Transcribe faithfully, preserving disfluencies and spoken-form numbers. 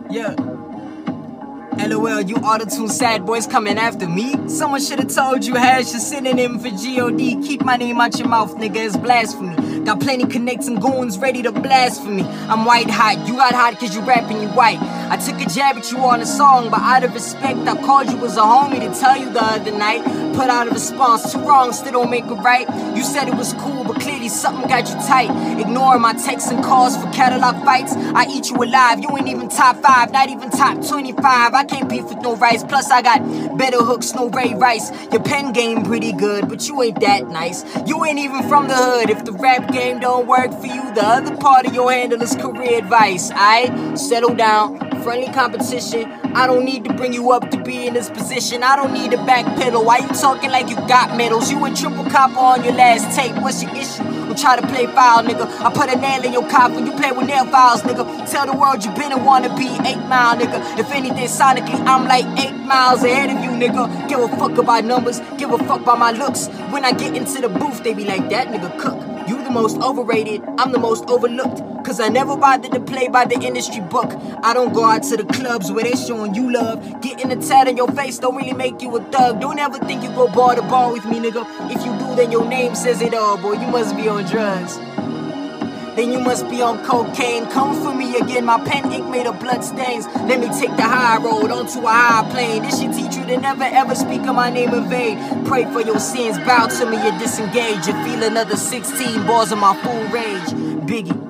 Yeah. LOL, you auto-tune sad boys coming after me? Someone should've told you hash a synonym for G O D. Keep my name out your mouth, nigga, it's blasphemy. Got plenty connects and goons ready to blast for me. I'm white hot, you got hot cause you rapping, you white. I took a jab at you on a song, but out of respect I called you as a homie to tell you the other night. Put out a response, two wrongs still don't make it right. You said it was cool, but clearly something got you tight. Ignoring my texts and calls for Cadillac fights. I eat you alive, you ain't even top five, not even top twenty-five. I can't beef with no rice, plus I got better hooks, no Ray Rice. Your pen game pretty good, but you ain't that nice. You ain't even from the hood. If the rap game don't work for you, the other part of your handle is career advice. Aight, settle down. Friendly competition. I don't need to bring you up to be in this position. I don't need a back pedal. Why you talking like you got medals? You a triple copper on your last tape. What's your issue? Don't try to play foul, nigga. I put a nail in your coffin. You play with nail files, nigga. Tell the world you been and wanna be eight mile, nigga. If anything, sonically, I'm like eight miles ahead of you, nigga. Give a fuck about numbers. Give a fuck about my looks. When I get into the booth, they be like, that nigga cook. You the most overrated, I'm the most overlooked. Cause I never bothered to play by the industry book. I don't go out to the clubs where they showing you love. Getting a tat on your face don't really make you a thug. Don't ever think you go bar to bar with me, nigga. If you do, then your name says it all, boy. You must be on drugs. Then you must be on cocaine. Come for me again, my pen ink made of blood stains. Let me take the high road onto a high plane. This should teach you to never ever speak of my name in vain. Pray for your sins, bow to me, you disengage. You feel another sixteen bars of my full rage. Biggie.